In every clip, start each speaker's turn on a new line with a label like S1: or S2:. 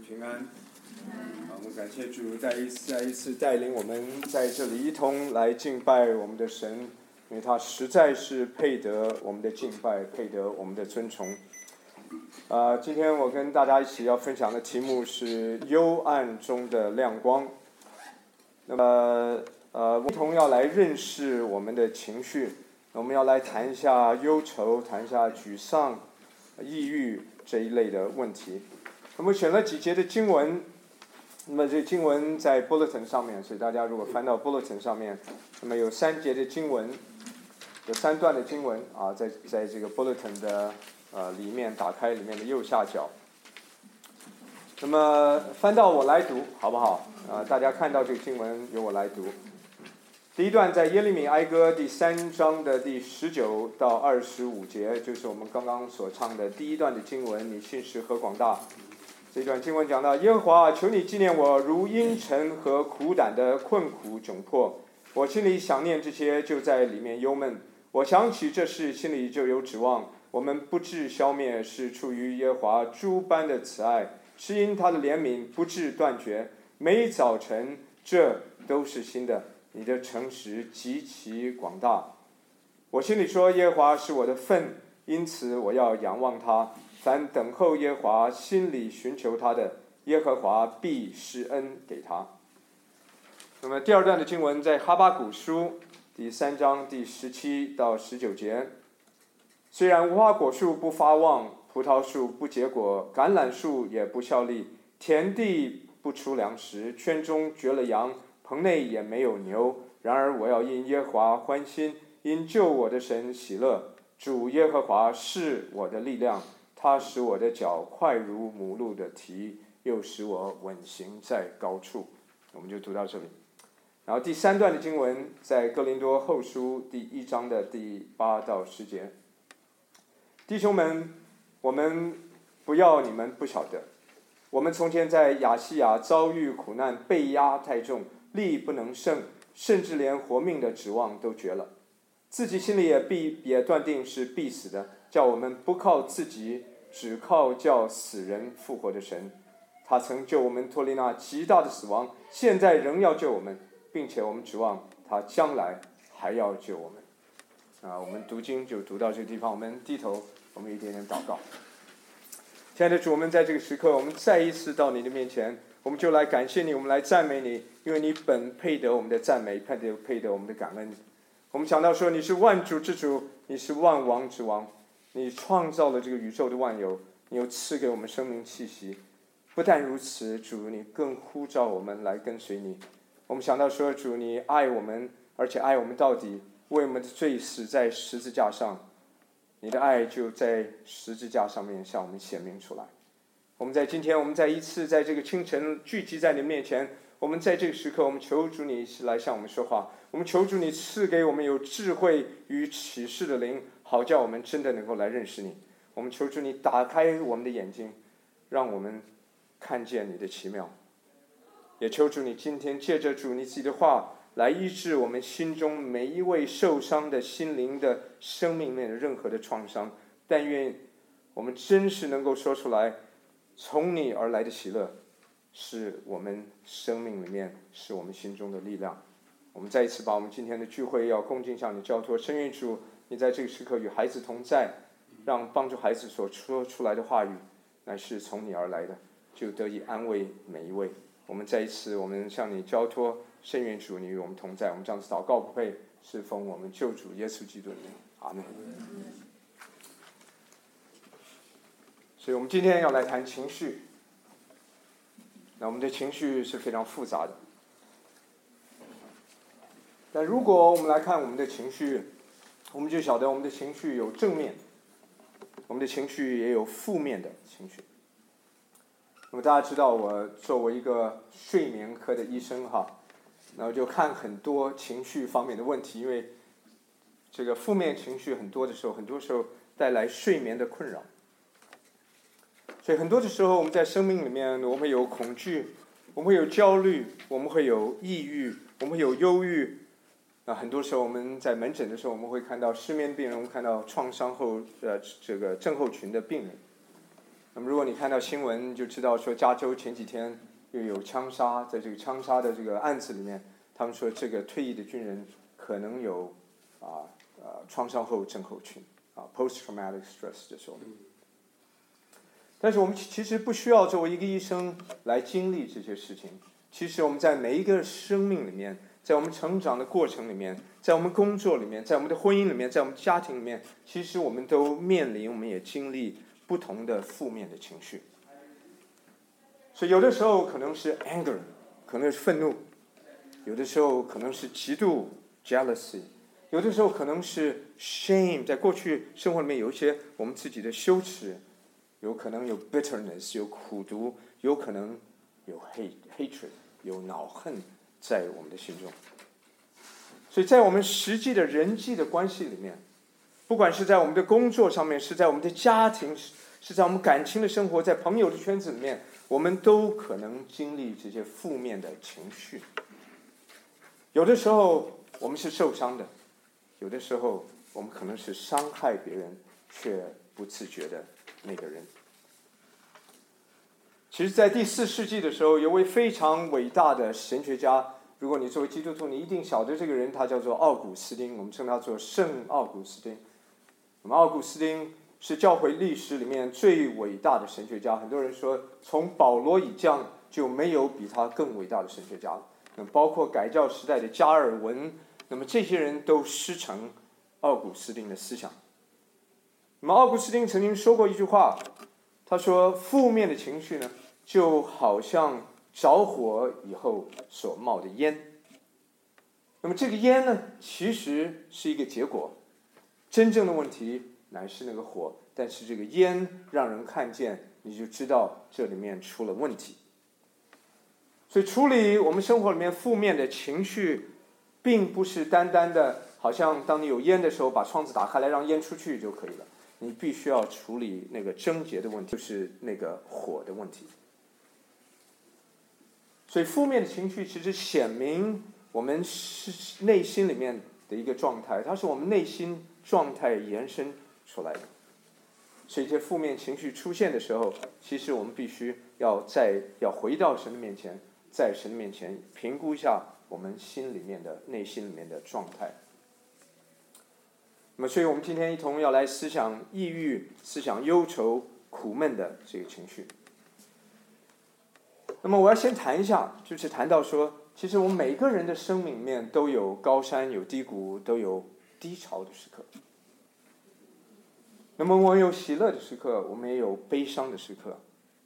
S1: 平安。我们感谢主再一次带领我们在这里一同来敬拜我们的神，因为他实在是配得我们的敬拜，配得我们的尊崇。今天我跟大家一起要分享的题目是幽暗中的亮光。那么我们同要来认识我们的情绪，我们要来谈一下忧愁，谈一下沮丧、抑郁这一类的问题。我们选了几节的经文，那么这经文在 bulletin 上面，所以大家如果翻到 bulletin 上面，那么有3节的经文，有3段的经文在这个 bulletin 的里面，打开里面的右下角。那么翻到我来读好不好？大家看到这个经文由我来读。第一段在耶利米哀歌第3章的第19到25节，就是我们刚刚所唱的第一段的经文，你信实何广大。这段经文讲到，耶和华，求你纪念我如阴沉和苦胆的困苦窘迫，我心里想念这些，就在里面忧闷。我想起这事，心里就有指望。我们不致消灭，是出于耶和华诸般的慈爱，是因他的怜悯不致断绝。每早晨这都是新的，你的诚实极其广大。我心里说，耶和华是我的份，因此我要仰望他。凡等候耶和华，心里寻求他的，耶和华必施恩给他。那么第二段的经文在哈巴谷书第3章第17到19节。虽然无花果树不发旺，葡萄树不结果，橄榄树也不效力，田地不出粮食，圈中绝了羊，棚内也没有牛。然而我要因耶和华欢心，因救我的神喜乐。主耶和华是我的力量，他使我的脚快如母鹿的蹄，又使我稳行在高处。我们就读到这里。然后第3段的经文在哥林多后书第1章的第8到10节。弟兄们，我们不要你们不晓得，我们从前在亚细亚遭遇苦难，被压太重，力不能胜，甚至连活命的指望都绝了，自己心里也断定是必死的，叫我们不靠自己，只靠叫死人复活的神。他曾救我们脱离那极大的死亡，现在仍要救我们，并且我们指望他将来还要救我们。我们读经就读到这个地方，我们低头，我们一点点祷告。亲爱的主，我们在这个时刻，我们再一次到你的面前，我们就来感谢你，我们来赞美你，因为你本配得我们的赞美，配得我们的感恩。我们想到说，你是万主之主，你是万王之王，你创造了这个宇宙的万有，你又赐给我们生命气息。不但如此，主，你更呼召我们来跟随你。我们想到说，主，你爱我们，而且爱我们到底，为我们的罪死在十字架上，你的爱就在十字架上面向我们显明出来。我们在今天，我们再一次在这个清晨聚集在你面前，我们在这个时刻，我们求主你来向我们说话，我们求主你赐给我们有智慧与启示的灵，好叫我们真的能够来认识你。我们求主你打开我们的眼睛，让我们看见你的奇妙。也求主你今天借着主你自己的话来医治我们心中每一位受伤的心灵的生命面的任何的创伤。但愿我们真是能够说出来，从你而来的喜乐是我们生命里面，是我们心中的力量。我们再一次把我们今天的聚会要恭敬向你交托，深愿主你在这个时刻与孩子同在，让帮助孩子所说出来的话语乃是从你而来的，就得以安慰每一位。我们再一次，我们向你交托，深愿主你与我们同在。我们这样子祷告不配，是奉我们救主耶稣基督的名，阿们。所以我们今天要来谈情绪。那我们的情绪是非常复杂的，但如果我们来看我们的情绪，我们就晓得我们的情绪有正面，我们的情绪也有负面的情绪。那么大家知道，我作为一个睡眠科的医生然后就看很多情绪方面的问题，因为这个负面情绪很多时候带来睡眠的困扰。所以很多的时候，我们在生命里面，我们会有恐惧，我们会有焦虑，我们会有抑郁，我们会有忧郁。很多时候我们在门诊的时候，我们会看到失眠病人，我们看到创伤后这个症候群的病人。 那么如果你看到新闻，就知道说加州前几天又有枪杀，在这个枪杀的这个案子里面，他们说这个退役的军人可能有创伤后症候群post traumatic stress disorder。但是我们其实不需要作为一个医生来经历这些事情。其实我们在每一个生命里面，在我们成长的过程里面，在我们工作里面，在我们的婚姻里面，在我们家庭里面，其实我们都面临，我们也经历不同的负面的情绪。所以有的时候可能是 anger， 可能是愤怒；有的时候可能是嫉妒 jealousy； 有的时候可能是 shame， 在过去生活里面有一些我们自己的羞耻，有可能有 bitterness， 有苦毒，有可能有 hatred， 有恼恨在我们的心中。所以在我们实际的人际的关系里面，不管是在我们的工作上面，是在我们的家庭，是在我们感情的生活，在朋友的圈子里面，我们都可能经历这些负面的情绪。有的时候我们是受伤的，有的时候我们可能是伤害别人却不自觉的那个人。其实在第4世纪的时候，有位非常伟大的神学家，如果你作为基督徒，你一定晓得这个人，他叫做奥古斯丁，我们称他做圣奥古斯丁。那么奥古斯丁是教会历史里面最伟大的神学家，很多人说从保罗以降就没有比他更伟大的神学家了。那么包括改教时代的加尔文，那么这些人都师承奥古斯丁的思想。那么奥古斯丁曾经说过一句话，他说负面的情绪呢，就好像着火以后所冒的烟。那么这个烟呢，其实是一个结果，真正的问题乃是那个火，但是这个烟让人看见，你就知道这里面出了问题。所以处理我们生活里面负面的情绪，并不是单单的好像当你有烟的时候把窗子打开来让烟出去就可以了，你必须要处理那个症结的问题，就是那个火的问题。所以负面的情绪其实显明我们内心里面的一个状态，它是我们内心状态延伸出来的。所以这负面情绪出现的时候，其实我们必须要回到神的面前，在神的面前评估一下我们内心里面的状态。那么所以我们今天一同要来思想抑郁、思想忧愁、苦闷的这个情绪。那么我要先谈一下，就是谈到说，其实我们每个人的生命里面都有高山，有低谷，都有低潮的时刻。那么我们有喜乐的时刻，我们也有悲伤的时刻。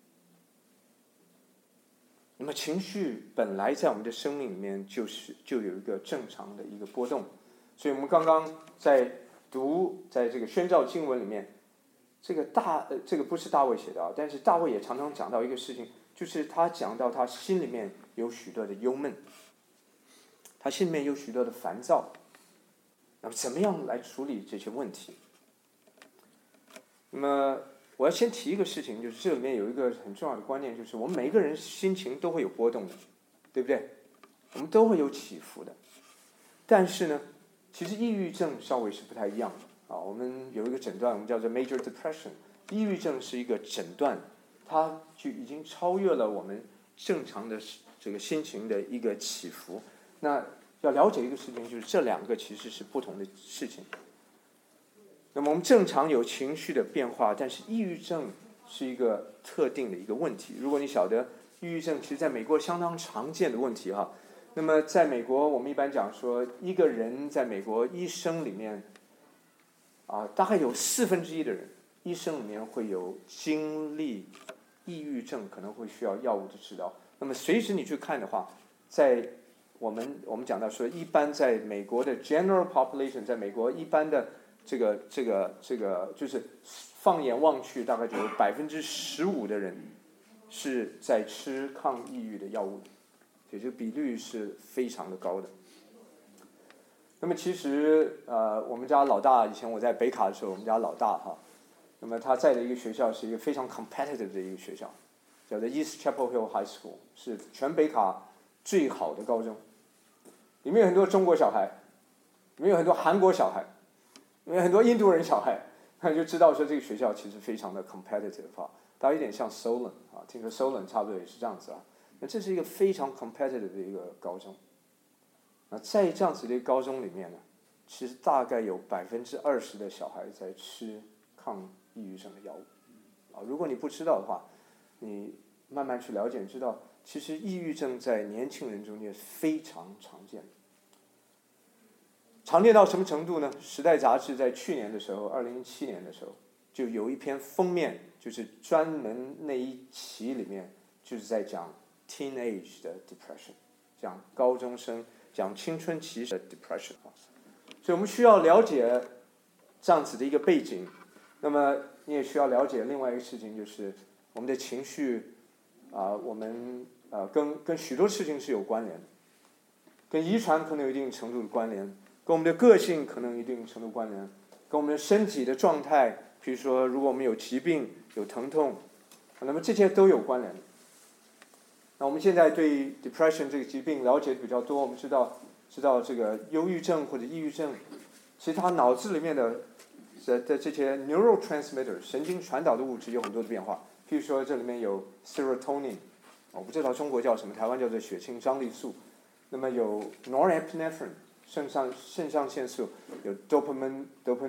S1: 那么情绪本来在我们的生命里面就有一个正常的一个波动。所以我们刚刚在这个宣召经文里面，这个不是大卫写的但是大卫也常常讲到一个事情，就是他讲到他心里面有许多的忧闷，他心里面有许多的烦躁。那么怎么样来处理这些问题？那么我要先提一个事情，就是这里面有一个很重要的观念，就是我们每一个人心情都会有波动的，对不对？我们都会有起伏的。但是呢，其实抑郁症稍微是不太一样的我们有一个诊断，我们叫做 major depression。抑郁症是一个诊断，它就已经超越了我们正常的这个心情的一个起伏。那要了解一个事情，就是这两个其实是不同的事情。那么我们正常有情绪的变化，但是抑郁症是一个特定的一个问题。如果你晓得抑郁症其实在美国相当常见的问题那么在美国我们一般讲说，一个人在美国一生里面大概有1/4的人一生里面会有经历抑郁症，可能会需要药物的治疗。那么随时你去看的话，在我们讲到说，一般在美国的 general population， 在美国一般的这个就是放眼望去，大概就有15%的人是在吃抗抑郁的药物，所以这个比率是非常的高的。那么其实我们家老大，以前我在北卡的时候，我们家老大那么他在的一个学校是一个非常 competitive 的一个学校，叫做 East Chapel Hill High School， 是全北卡最好的高中。里面有很多中国小孩，里面有很多韩国小孩，里面有很多印度人小孩，那就知道说这个学校其实非常的 competitive 它有点像 Solon 啊，听说 Solon 差不多也是这样子啊。那这是一个非常 competitive 的一个高中。那在这样子的一个高中里面呢，其实大概有20%的小孩在吃抗抑郁症的药物。啊，如果你不知道的话，你慢慢去了解，知道其实抑郁症在年轻人中间非常常见。常见到什么程度呢？《时代》杂志在去年的时候，2017年的时候，就有一篇封面，就是专门那一期里面就是在讲 teenage 的 depression， 讲高中生，讲青春期的 depression。所以我们需要了解这样子的一个背景。那么你也需要了解另外一个事情，就是我们的情绪我们跟许多事情是有关联的，跟遗传可能有一定程度的关联，跟我们的个性可能有一定程度关联，跟我们的身体的状态，比如说如果我们有疾病、有疼痛，那么这些都有关联。那我们现在对 depression 这个疾病了解的比较多，我们知道这个忧郁症或者抑郁症，其实它脑子里面的这些 neurotransmitter 神经传导的物质有很多的变化。譬如说这里面有 serotonin， 我不知道中国叫什么，台湾叫做血清张力素。那么有 norepinephrine 肾上腺素，有 dopamine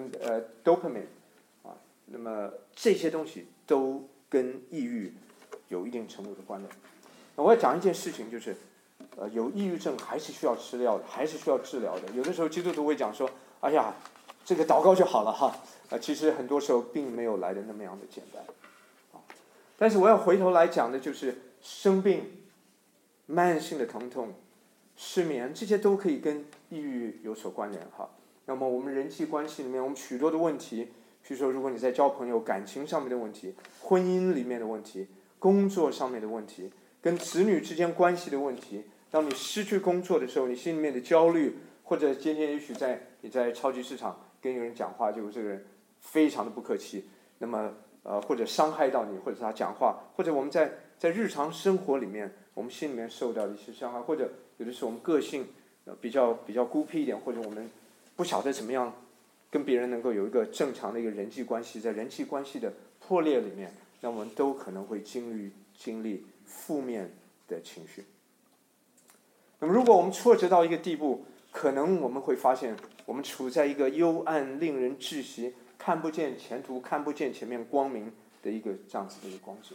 S1: 啊，那么这些东西都跟抑郁有一定程度的关联。那我要讲一件事情，就是有抑郁症还是需要吃药的，还是需要治疗的。有的时候基督徒会讲说，哎呀，这个祷告就好了哈。其实很多时候并没有来的那么样的简单。但是我要回头来讲的就是生病、慢性的疼痛、失眠，这些都可以跟抑郁有所关联哈。那么我们人际关系里面，我们许多的问题，比如说如果你在交朋友、感情上面的问题，婚姻里面的问题，工作上面的问题，跟子女之间关系的问题，当你失去工作的时候，你心里面的焦虑，或者今天也许你在超级市场跟一个人讲话，就这个人非常的不客气，那么或者伤害到你，或者他讲话，或者我们在日常生活里面，我们心里面受到的一些伤害，或者有的时候我们个性比较孤僻一点，或者我们不晓得怎么样跟别人能够有一个正常的一个人际关系，在人际关系的破裂里面，那我们都可能会经历负面的情绪。那么如果我们挫折到一个地步，可能我们会发现我们处在一个幽暗、令人窒息、看不见前途、看不见前面光明的一个这样子的一个光景。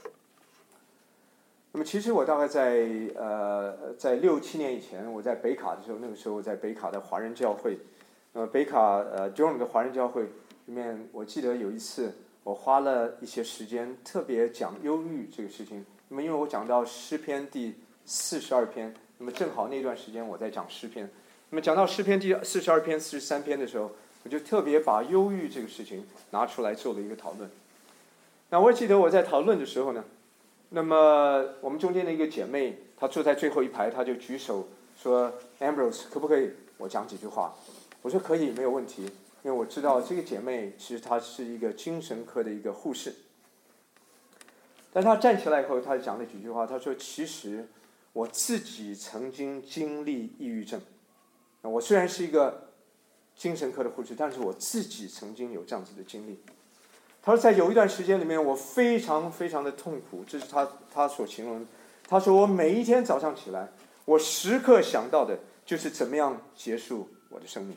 S1: 那么其实我大概在6、7年以前，我在北卡的时候，那个时候我在北卡的华人教会，北卡Durham 的华人教会里面，我记得有一次我花了一些时间特别讲忧郁这个事情。那么因为我讲到诗篇第42篇，那么正好那段时间我在讲诗篇。那么讲到诗篇第42篇、43篇的时候，我就特别把忧郁这个事情拿出来做了一个讨论。那我记得我在讨论的时候呢，那么我们中间的一个姐妹，她坐在最后一排，她就举手说 ：“Ambrose， 可不可以我讲几句话？”我说：“可以，没有问题。”因为我知道这个姐妹其实她是一个精神科的一个护士。但她站起来以后，她讲了几句话。她说：“其实我自己曾经经历抑郁症。我虽然是一个精神科的护士，但是我自己曾经有这样子的经历。”他说，在有一段时间里面，我非常非常的痛苦，这是他所形容的。他说，我每一天早上起来，我时刻想到的就是怎么样结束我的生命。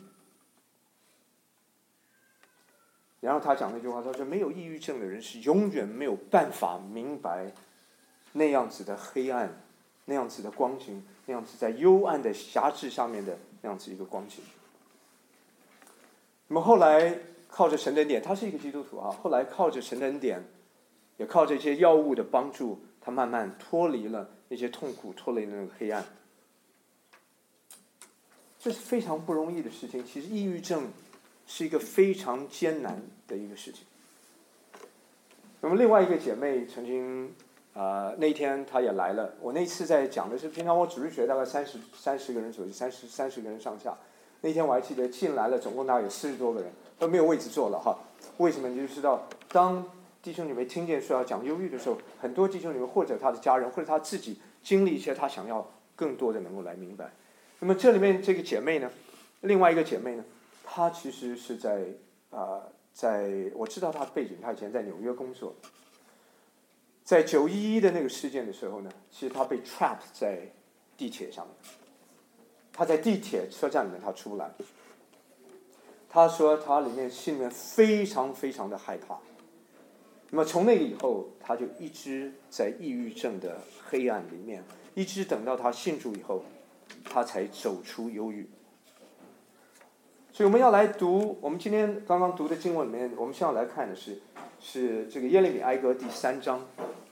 S1: 然后他讲了一句话，他说，没有抑郁症的人是永远没有办法明白那样子的黑暗，那样子的光景，那样子在幽暗的辖制下面的那样子一个光景。那么后来靠着神的恩典，他是一个基督徒啊。后来靠着神的恩典，也靠着一些药物的帮助，他慢慢脱离了那些痛苦，脱离了那个黑暗。这是非常不容易的事情。其实抑郁症是一个非常艰难的一个事情。那么另外一个姐妹曾经那天她也来了。我那次在讲的是，平常我主日学大概30个人左右，30个人上下。那天我还记得进来了，总共大概有40多个人，都没有位置坐了哈。为什么？你就知道，当弟兄姊妹听见说要讲忧郁的时候，很多弟兄姊妹或者他的家人或者他自己经历一些他想要更多的能够来明白。那么这里面这个姐妹呢，另外一个姐妹呢，她其实是在我知道她的背景，她以前在纽约工作。 在911的那个事件的时候呢，其实他被 trap 在地铁上面，他在地铁车站里面他出不来。他说他心里面非常非常的害怕。那么从那个以后，他就一直在抑郁症的黑暗里面，一直等到他信主以后，他才走出忧郁。所以我们要来读我们今天刚刚读的经文里面，我们现在来看的是这个耶利米哀歌第3章。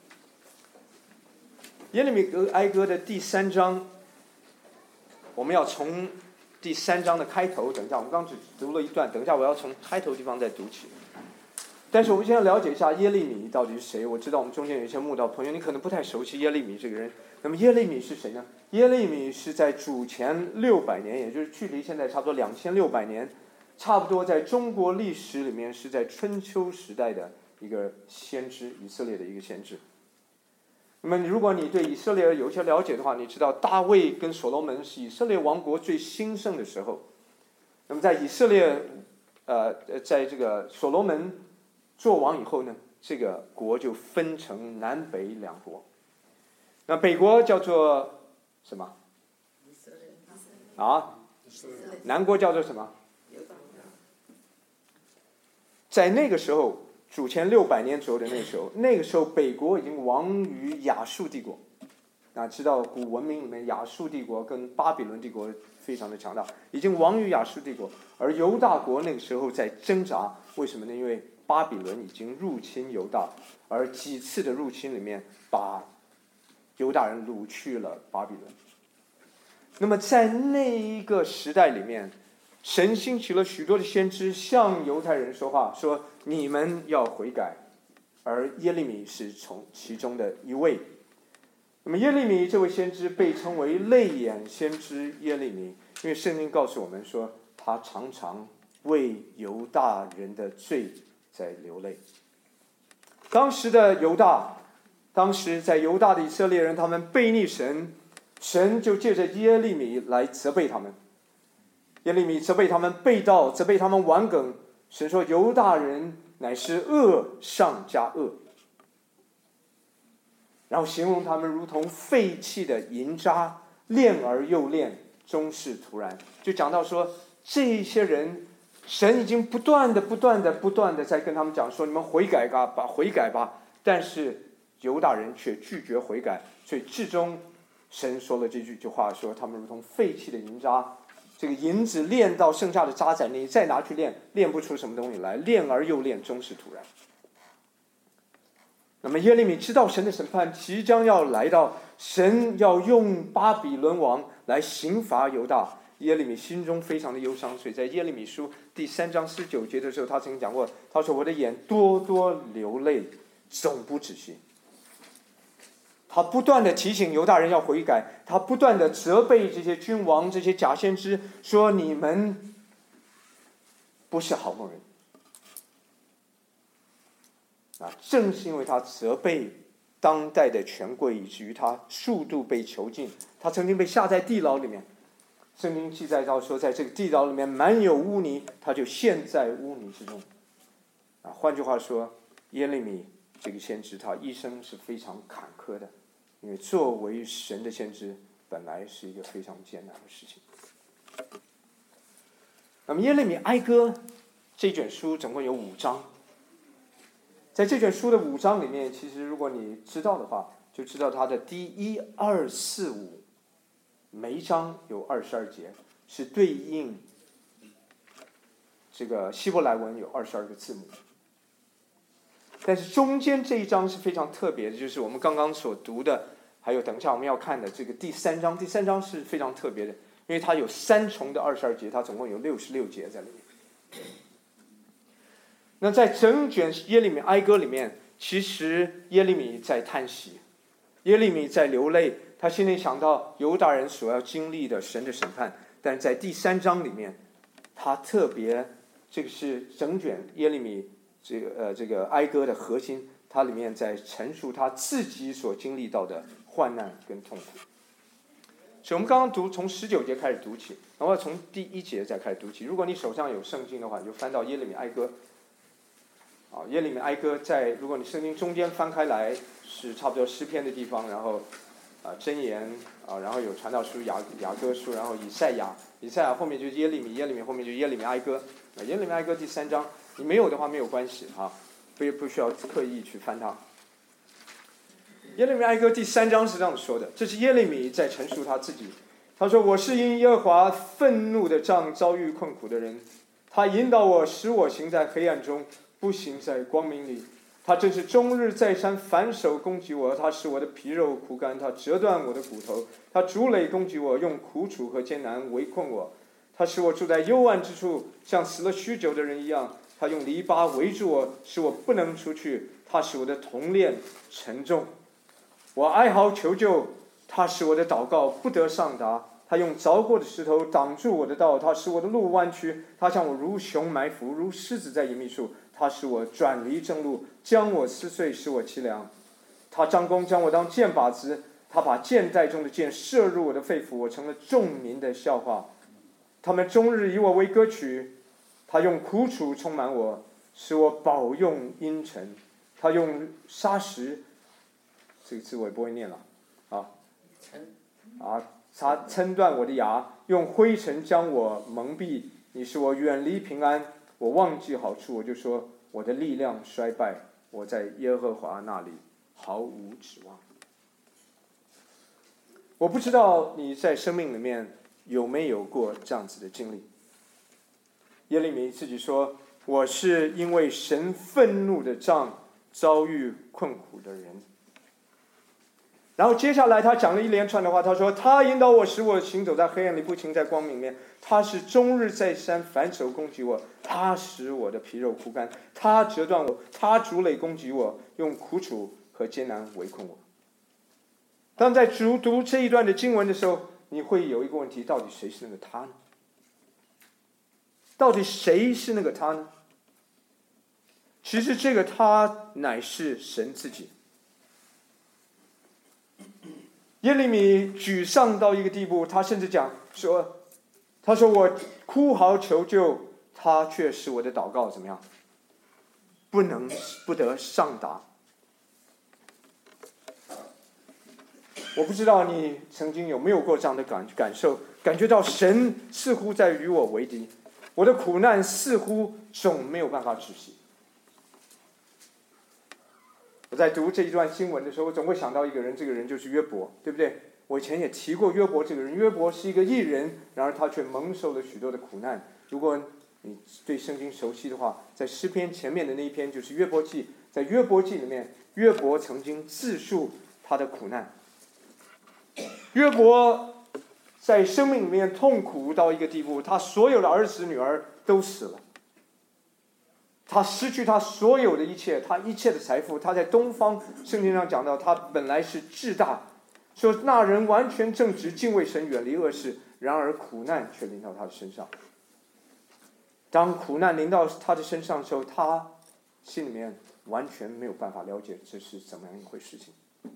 S1: 耶利米哀歌的第3章，我们要从第3章的开头，等一下我们刚只读了一段，等一下我要从开头地方再读起。但是我们先要了解一下耶利米到底是谁。我知道我们中间有一些慕道朋友，你可能不太熟悉耶利米这个人。那么耶利米是谁呢？耶利米是在主前600年，也就是距离现在差不多2600年，差不多在中国历史里面是在春秋时代的一个先知，以色列的一个先知。那么如果你对以色列有一些了解的话，你知道大卫跟所罗门是以色列王国最兴盛的时候。那么在以色列在这个所罗门做王以后呢，这个国就分成南北2国。那北国叫做什么？啊？南国叫做什么？在那个时候，主前600年左右的那个时候北国已经亡于亚述帝国。知道古文明里面亚述帝国跟巴比伦帝国非常的强大，已经亡于亚述帝国。而犹大国那个时候在挣扎，为什么呢？因为巴比伦已经入侵犹大，而几次的入侵里面把犹大人掳去了巴比伦。那么在那一个时代里面，神兴起了许多的先知向犹太人说话，说你们要悔改，而耶利米是从其中的一位。那么耶利米这位先知被称为泪眼先知耶利米，因为圣经告诉我们说他常常为犹大人的罪在流泪。当时的犹大，当时在犹大的以色列人，他们悖逆神，神就借着耶利米来责备他们。耶利米责备他们背道，责备他们顽梗。神说犹大人乃是恶上加恶，然后形容他们如同废弃的银渣，练而又练，终是徒然。就讲到说这些人，神已经不断的在跟他们讲说，你们悔改吧，悔改吧。但是犹大人却拒绝悔改，所以至终神说了这句话，说他们如同废弃的银渣，这个银子炼到剩下的渣滓，你再拿去炼，炼不出什么东西来，练而又练，终是徒然。那么耶利米知道神的审判即将要来到，神要用巴比伦王来刑罚犹大。耶利米心中非常的忧伤，所以在耶利米书第3章19节的时候，他曾经讲过，他说我的眼多多流泪，总不止息。他不断的提醒犹大人要悔改，他不断的责备这些君王，这些假先知，说你们不是好牧人。正是因为他责备当代的权贵，以至于他数度被囚禁，他曾经被下在地牢里面。圣经记载到说，在这个地牢里面满有污泥，他就陷在污泥之中。换句话说，耶利米这个先知，他一生是非常坎坷的，因为作为神的先知，本来是一个非常艰难的事情。那么耶利米哀歌这卷书总共有5章。在这卷书的5章里面，其实如果你知道的话，就知道它的第1、2、4、5，每一章有22节，是对应这个希伯来文有22个字母。但是中间这一章是非常特别的，就是我们刚刚所读的，还有等一下我们要看的这个第3章。第3章是非常特别的，因为它有3重的22节，它总共有66节在里面。那在整卷耶利米哀歌里面，其实耶利米在叹息，耶利米在流泪，他心里想到犹大人所要经历的神的审判。但是在第3章里面，他特别，这个是整卷耶利米这个哀歌的核心，它里面在陈述他自己所经历到的患难跟痛苦。所以我们刚刚从19节开始读起，然后从第1节再开始读起。如果你手上有圣经的话，你就翻到耶利米哀歌耶利米哀歌如果你圣经中间翻开来是差不多诗篇的地方，然后箴言然后有传道书、雅歌书，然后以赛亚后面就是耶利米后面就是耶利米哀歌。耶利米哀歌第3章，你没有的话没有关系不需要刻意去翻它。耶利米哀歌第3章是这样说的，这是耶利米在陈述他自己。他说：“我是因耶和华愤怒的杖遭遇困苦的人，他引导我，使我行在黑暗中，不行在光明里。他正是终日再三反手攻击我，他使我的皮肉枯干，他折断我的骨头，他逐垒攻击我，用苦楚和艰难围困我。他使我住在幽暗之处，像死了许久的人一样。他用篱笆围住我，使我不能出去。他使我的铜链沉重。我哀嚎求救，他使我的祷告不得上达。他用凿过的石头挡住我的道，他使我的路弯曲。他向我如熊埋伏，如狮子在隐秘处。他使我转离正路，将我撕碎，使我凄凉。他张弓将我当箭靶子，他把箭袋中的箭射入我的肺腑，我成了众民的笑话。他们终日以我为歌曲，他用苦楚充满我，使我饱用阴沉。他用砂石，这个字我也不会念了他撑断我的牙，用灰尘将我蒙蔽。你使我远离平安，我忘记好处，我就说我的力量衰败，我在耶和华那里毫无指望。我不知道你在生命里面有没有过这样子的经历。耶利米自己说，我是因为神愤怒的杖遭遇困苦的人。然后接下来他讲了一连串的话，他说他引导我，使我行走在黑暗里，不行在光明里面。他是终日再三反手攻击我，他使我的皮肉枯干，他折断我，他逐垒攻击我，用苦楚和艰难围困我。当在读这一段的经文的时候，你会有一个问题，到底谁是那个他呢？到底谁是那个他呢？其实这个他乃是神自己。耶利米沮丧到一个地步，他甚至讲说，他说我哭嚎求救，他却使我的祷告怎么样？不得上达。我不知道你曾经有没有过这样的感受，感觉到神似乎在与我为敌，我的苦难似乎总没有办法止息。我在读这一段经文的时候，我总会想到一个人，这个人就是约伯，对不对？我以前也提过约伯这个人，约伯是一个义人，然而他却蒙受了许多的苦难。如果你对圣经熟悉的话，在诗篇前面的那一篇就是约伯记，在约伯记里面，约伯曾经自述他的苦难。约伯在生命里面痛苦到一个地步，他所有的儿子女儿都死了，他失去他所有的一切，他一切的财富。他在东方圣经上讲到，他本来是至大，说那人完全正直，敬畏神，远离恶事，然而苦难却临到他的身上。当苦难临到他的身上的时候，他心里面完全没有办法了解这是怎么样一回事情。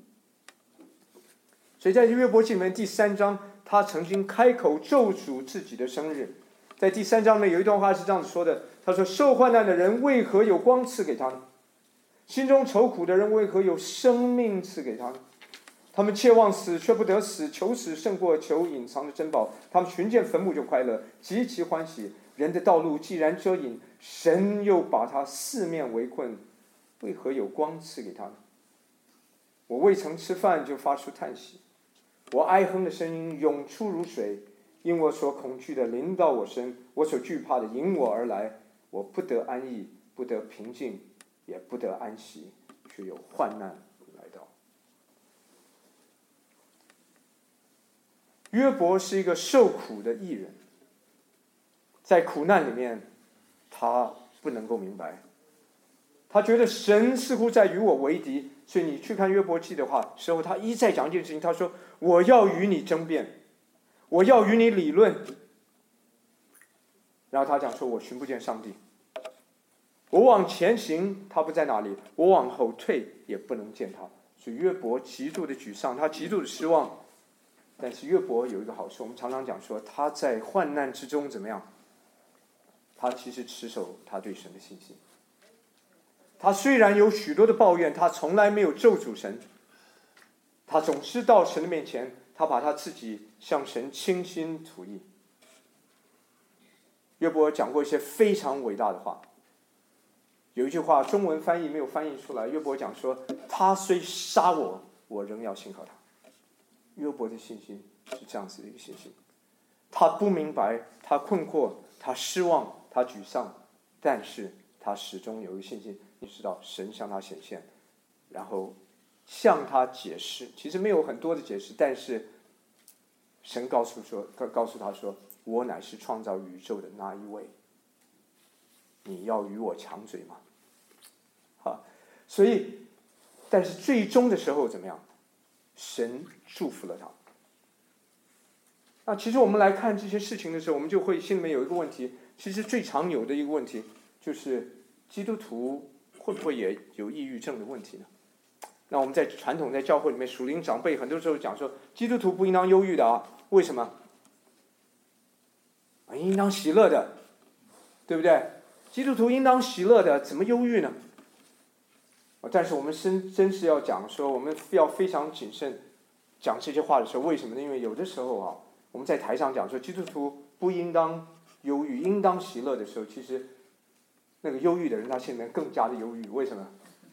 S1: 所以在约伯记里面第3章，他曾经开口咒诅自己的生日。在第3章里面有一段话是这样子说的，他说，受患难的人为何有光赐给他呢？心中愁苦的人为何有生命赐给他呢？他们切望死却不得死，求死胜过求隐藏的珍宝。他们寻见坟墓就快乐，极其欢喜。人的道路既然遮隐，神又把他四面围困，为何有光赐给他呢？我未曾吃饭就发出叹息，我哀哼的声音涌出如水，因我所恐惧的临到我身，我所惧怕的迎我而来。我不得安逸，不得平静，也不得安息，却有患难来到。约伯是一个受苦的义人，在苦难里面他不能够明白，他觉得神似乎在与我为敌。所以你去看约伯记的话时候，他一再讲一件事情，他说我要与你争辩，我要与你理论。然后他讲说，我寻不见上帝，我往前行他不在那里，我往后退也不能见他。所以约伯极度的沮丧，他极度的失望。但是约伯有一个好处，我们常常讲说，他在患难之中怎么样？他其实持守他对神的信心。 他虽然有许多的抱怨，他从来没有咒诅神，他总是到神的面前，他把他自己向神倾心吐意。约伯讲过一些非常伟大的话，有一句话中文翻译没有翻译出来，约伯讲说：“他虽杀我，我仍要信靠他。”约伯的信心是这样子的一个信心，他不明白，他困惑，他失望，他沮丧，但是他始终有一个信心，你知道神向他显现，然后向他解释，其实没有很多的解释，但是神告诉他说：“我乃是创造宇宙的那一位，你要与我抢嘴吗？”所以，但是最终的时候怎么样？神祝福了他。那其实我们来看这些事情的时候，我们就会心里面有一个问题，其实最常有的一个问题就是基督徒会不会也有抑郁症的问题呢？那我们在传统在教会里面，属灵长辈很多时候讲说，基督徒不应当忧郁的啊，为什么？应当喜乐的，对不对？基督徒应当喜乐的，怎么忧郁呢？但是我们真是要讲说，我们要非常谨慎讲这些话的时候，为什么呢？因为有的时候啊，我们在台上讲说基督徒不应当忧郁，应当喜乐的时候，其实那个忧郁的人他心里面更加的忧郁。为什么？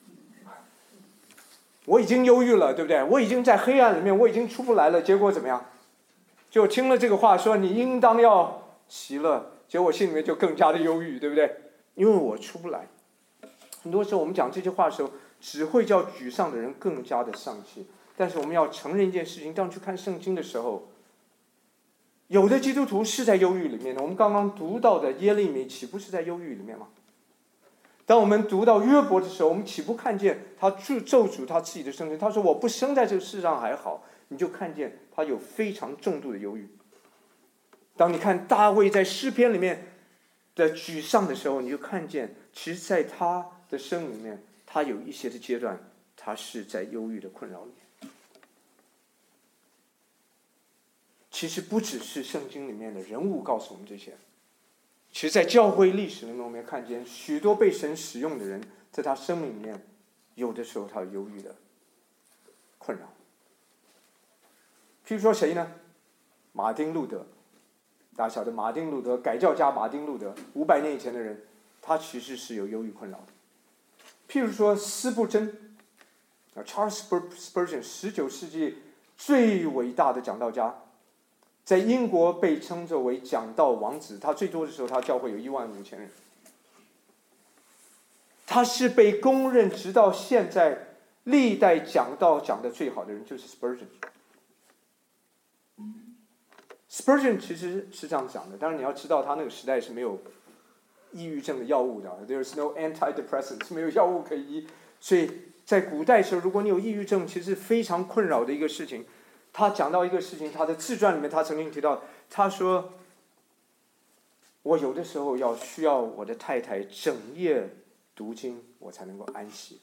S1: 我已经忧郁了，对不对？我已经在黑暗里面，我已经出不来了，结果怎么样？就听了这个话说你应当要喜乐，结果我心里面就更加的忧郁，对不对？因为我出不来。很多时候我们讲这些话的时候，只会叫沮丧的人更加的丧气。但是我们要承认一件事情，当去看圣经的时候，有的基督徒是在忧郁里面的。我们刚刚读到的耶利米岂不是在忧郁里面吗？当我们读到约伯的时候，我们岂不看见他咒诅他自己的生命？他说我不生在这个世上还好，你就看见他有非常重度的忧郁。当你看大卫在诗篇里面的沮丧的时候，你就看见其实在他的生命里面，他有一些的阶段，他是在忧郁的困扰里面。其实不只是圣经里面的人物告诉我们这些，其实在教会历史里面，我们也看见许多被神使用的人，在他生命里面，有的时候他有忧郁的困扰。譬如说谁呢？马丁路德，大家晓得马丁路德，改教家马丁路德，500年以前的人，他其实是有忧郁困扰的。譬如说斯布真，Charles Spurgeon， 19世纪最伟大的讲道家，在英国被称作为讲道王子，他最多的时候他教会有15000人。他是被公认直到现在历代讲道讲的最好的人，就是 Spurgeon。Spurgeon 其实是这样讲的，当然你要知道他那个时代是没有抑郁症的药物的 ，There's no antidepressants， 没有药物可以医，所以在古代时候，如果你有抑郁症，其实非常困扰的一个事情。他讲到一个事情，他的自传里面他曾经提到，他说我有的时候需要我的太太整夜读经，我才能够安息。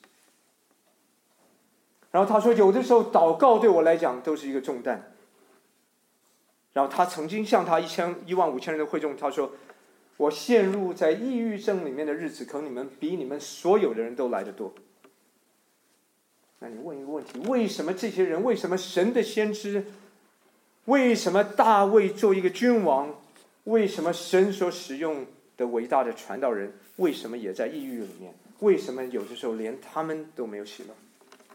S1: 然后他说有的时候祷告对我来讲都是一个重担。然后他曾经向他15000人的会众，他说我陷入在抑郁症里面的日子，可能比你们所有的人都来得多。那你问一个问题，为什么这些人，为什么神的先知，为什么大卫做一个君王，为什么神所使用的伟大的传道人，为什么也在抑郁里面？为什么有的时候连他们都没有喜乐？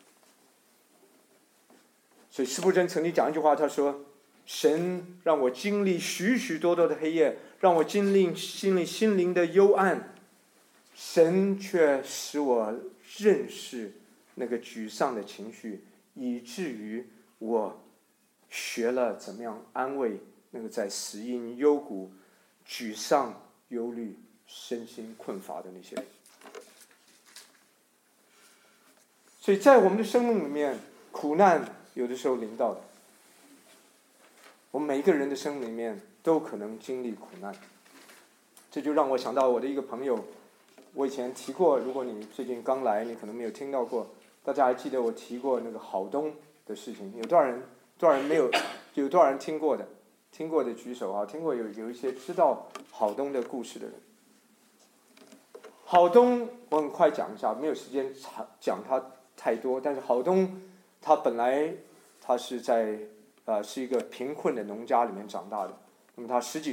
S1: 所以斯布真曾经讲一句话，他说神让我经历许许多多的黑夜，让我经历心灵的幽暗，神却使我认识那个沮丧的情绪，以至于我学了怎么样安慰那个在死荫幽谷、沮丧、忧虑、身心困乏的那些人。所以在我们的生命里面，苦难有的时候临到的，我们每一个人的生命里面都可能经历苦难。这就让我想到我的一个朋友，我以前提过，如果你最近刚来，你可能没有听到过。大家还记得我提过那个郝东的事情？有多少人没有？有多少人听过的？听过的举手啊！听过有一些知道郝东的故事的人。 郝东我很快讲一下，没有时间讲他太多。但是郝东他本来他是是一个贫困的农家里面长大的。那么他19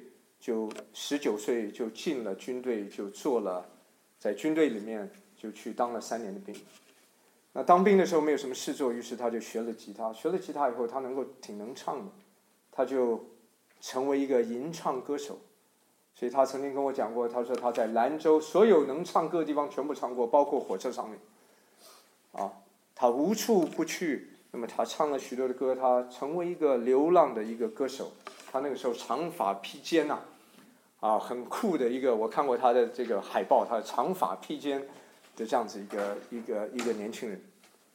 S1: 岁就进了军队，就在军队里面就去当了3年的兵。那当兵的时候没有什么事做，于是他就学了吉他。学了吉他以后，他挺能唱的，他就成为一个吟唱歌手。所以他曾经跟我讲过，他说他在兰州所有能唱歌的地方全部唱过，包括火车上面。他无处不去。那么他唱了许多的歌，他成为一个流浪的一个歌手。他那个时候长发披肩很酷的一个，我看过他的这个海报，他长发披肩的这样子一个年轻人。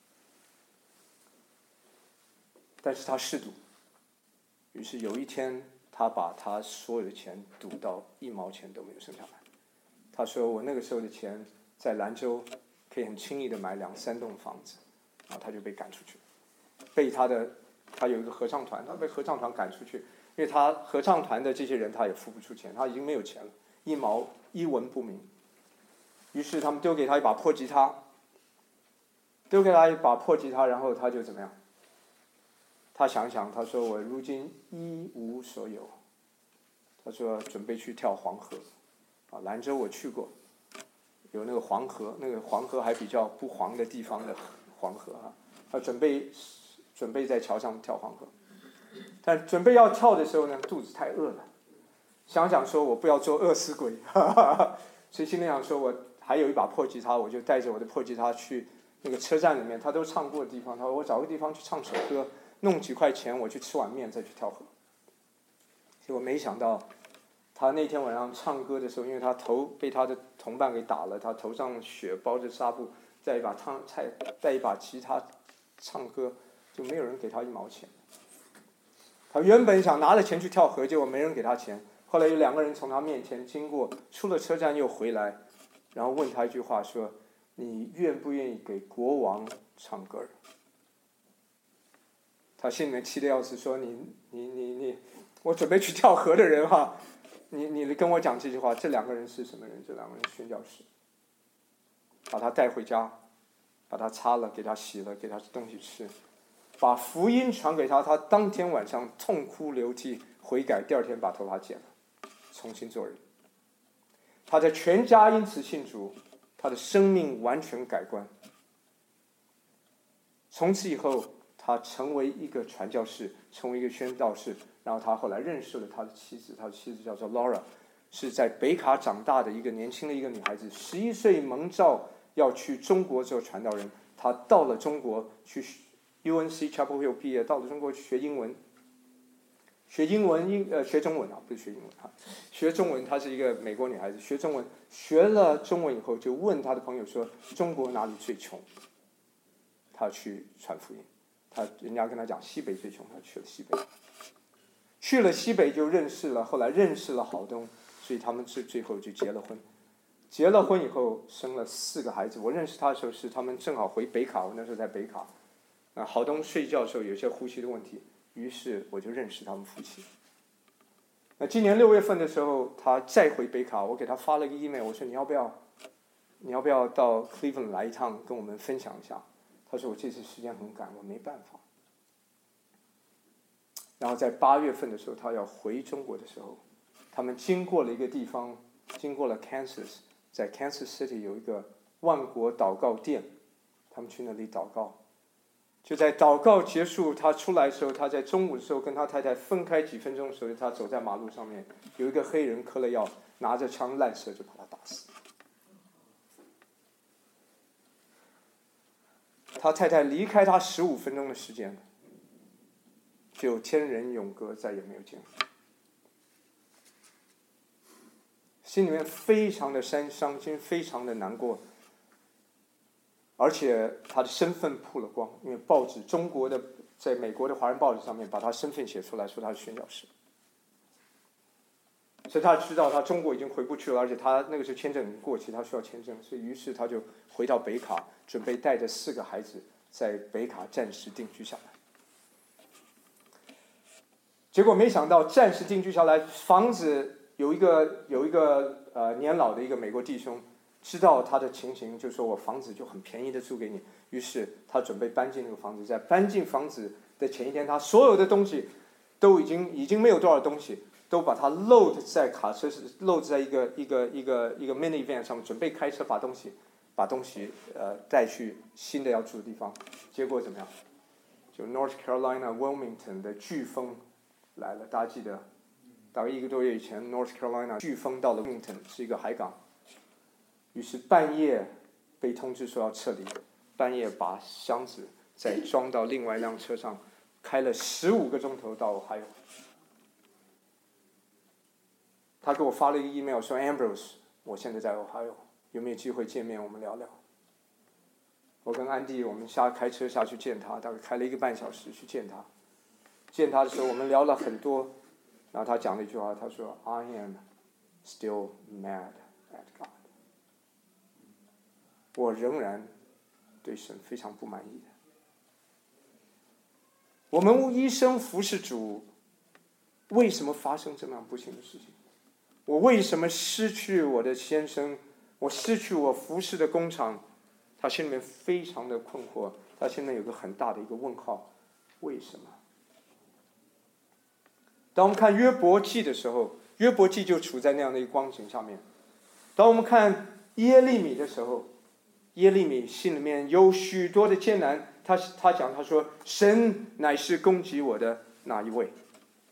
S1: 但是他嗜赌，于是有一天他把他所有的钱赌到1毛钱都没有剩下来。他说我那个时候的钱在兰州可以很轻易的买2-3栋房子，然后他就被赶出去，他有一个合唱团，他被合唱团赶出去，因为他合唱团的这些人他也付不出钱，他已经没有钱了，1文不名。于是他们丢给他一把破吉他，然后他就怎么样？他想想，他说我如今一无所有。他说准备去跳黄河，兰州我去过，有那个黄河，那个黄河还比较不黄的地方的黄河他准备在桥上跳黄河，但准备要跳的时候呢，肚子太饿了，想说我不要做饿死鬼，所以心里想说我还有一把破吉他，我就带着我的破吉他去那个车站里面他都唱过的地方，他说我找个地方去唱首歌，弄几块钱我去吃碗面再去跳河。结果没想到他那天晚上唱歌的时候，因为他头被他的同伴给打了，他头上血包着纱布，带一把吉他唱歌，就没有人给他1毛钱。他原本想拿着钱去跳河，结果没人给他钱。后来有2个人从他面前经过，出了车站又回来，然后问他一句话说：“你愿不愿意给国王唱歌？”他心里面气得要死，说：“你，我准备去跳河的人你跟我讲这句话，这2个人是什么人？这2个人宣教士。”把他带回家，把他擦了，给他洗了，给他东西吃，把福音传给他。他当天晚上痛哭流涕悔改，第2天把头发剪了，重新做人。他的全家因此信主，他的生命完全改观。从此以后，他成为一个传教士，成为一个宣道士。然后他后来认识了他的妻子，他的妻子叫做 Laura， 是在北卡长大的一个年轻的一个女孩子，11岁蒙召要去中国做传道人。他到了中国去 UNC Chapel Hill 毕业，到了中国去学英文，学中文不是学英文学中文。她是一个美国女孩子，学中文，学了中文以后就问她的朋友说中国哪里最穷，她去传福音。人家跟她讲西北最穷，她去了西北。去了西北就后来认识了郝东，所以他们最后就结了婚。结了婚以后生了4个孩子。我认识他的时候是他们正好回北卡，我那时候在北卡。郝东睡觉的时候有些呼吸的问题，于是我就认识他们夫妻。今年6月份的时候，他再回北卡，我给他发了个 email， 我说你要不要到 Cleveland 来一趟，跟我们分享一下？他说我这次时间很赶，我没办法。然后在8月份的时候，他要回中国的时候，他们经过了一个地方，经过了 Kansas， 在 Kansas City 有一个万国祷告殿，他们去那里祷告。就在祷告结束，他出来的时候，他在中午的时候跟他太太分开几分钟的时候，他走在马路上面，有一个黑人嗑了药，拿着枪乱射，就把他打死。他太太离开他15分钟的时间，就天人永隔，再也没有见过。心里面非常的伤心，非常的难过。而且他的身份曝了光，因为报纸中国的在美国的华人报纸上面把他身份写出来，说他是宣教士。所以他知道他中国已经回不去了，而且他那个时候签证已经过期，他需要签证，所以于是他就回到北卡，准备带着4个孩子在北卡暂时定居下来。结果没想到暂时定居下来，房子有一个年老的一个美国弟兄， 知道他的情形，就说我房子就很便宜的租给你。于是他准备搬进那个房子，在搬进房子的前一天，他所有的东西都已经没有多少东西，都把它 load 在卡车，load 在一个 minivan 上面，准备开车把东西带去新的要住的地方。结果怎么样？就 North Carolina Wilmington 的飓风来了，大家记得，大概1个多月以前 ，North Carolina 飓风到了 Wilmington， 是一个海港。于是半夜被通知说要撤离，半夜把箱子再装到另外一辆车上，开了15个钟头到Ohio。他给我发了一个 email 说 Ambrose， 我现在在Ohio，有没有机会见面？我们聊聊。我跟安迪我们开车下去见他，大概开了1个半小时去见他。见他的时候，我们聊了很多，然后他讲了一句话，他说 I am still mad at God。我仍然对神非常不满意的。我们一生服侍主，为什么发生这么样不幸的事情？我为什么失去我的先生？我失去我服侍的工厂？他心里面非常的困惑，他现在有个很大的一个问号：为什么？当我们看约伯记的时候，约伯记就处在那样的一个光景下面。当我们看耶利米的时候，耶利米心里面有许多的艰难，他说神乃是攻击我的那一位。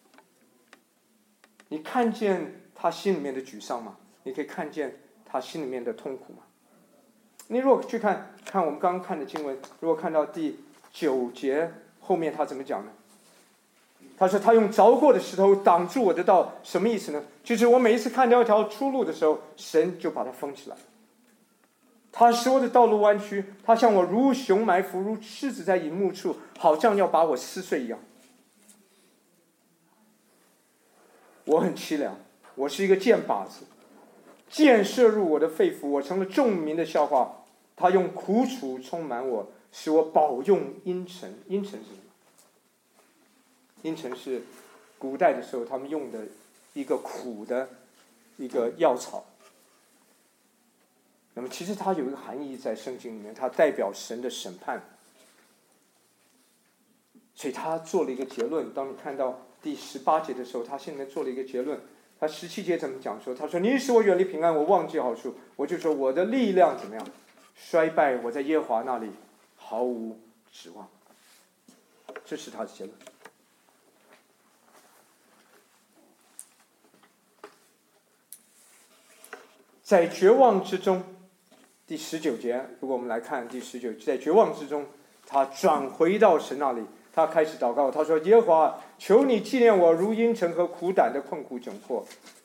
S1: 你看见他心里面的沮丧吗？你可以看见他心里面的痛苦吗？你如果去看我们刚刚看的经文，如果看到第9节后面他怎么讲呢？他说他用凿过的石头挡住我的道，什么意思呢？就是我每一次看到一条出路的时候，神就把它封起来。他使我的道路弯曲，他向我如熊埋伏，如狮子在隐幕处，好像要把我撕碎一样。我很凄凉，我是一个箭靶子，箭射入我的肺腑，我成了众民的笑话。他用苦楚充满我，使我饱用阴沉。阴沉是什么？阴沉是古代的时候他们用的一个苦的一个药草。那么其实它有一个含义在圣经里面，它代表神的审判。所以他做了一个结论，当你看到第18节的时候，他现在做了一个结论。他17节怎么讲说？他说你使我远离平安，我忘记好处。我就说我的力量怎么样？衰败，我在耶和华那里毫无指望。这是他的结论。在绝望之中，第19节，如果我们来看第19节，在绝望之中，他转回到神那里，他开始祷告。他说：“耶和华，求你纪念我如阴沉和苦胆的困苦窘迫。”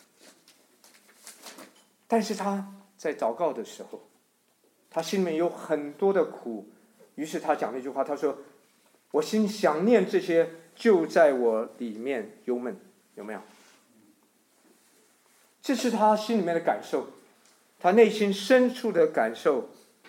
S1: 但是他在祷告的时候，他心里面有很多的苦，于是他讲了一句话，他说：“我心想念这些，就在我里面忧闷。”有没有？这是他心里面的感受。他内心深处的感受，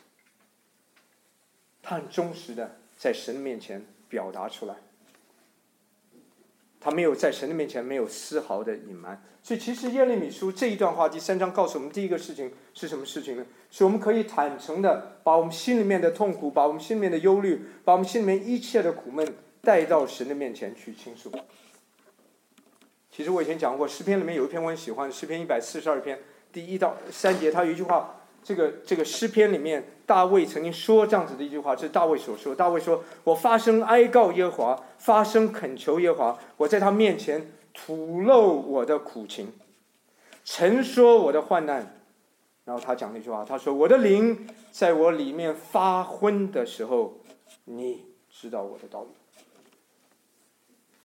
S1: 他很忠实的在神面前表达出来。他没有在神的面前没有丝毫的隐瞒。所以其实耶利米书这一段话第3章告诉我们第一个事情是什么事情呢？是我们可以坦诚的把我们心里面的痛苦，把我们心里面的忧虑，把我们心里面一切的苦闷带到神的面前去倾诉。其实我以前讲过，诗篇里面有一篇我很喜欢，诗篇142篇第1到3节，他有一句话，这个诗篇里面大卫曾经说这样子的一句话，这是大卫所说。大卫说：“我发声哀告耶和华，发声恳求耶和华，我在他面前吐露我的苦情，陈说我的患难。”然后他讲了一句话，他说：“我的灵在我里面发昏的时候，你知道我的道路。”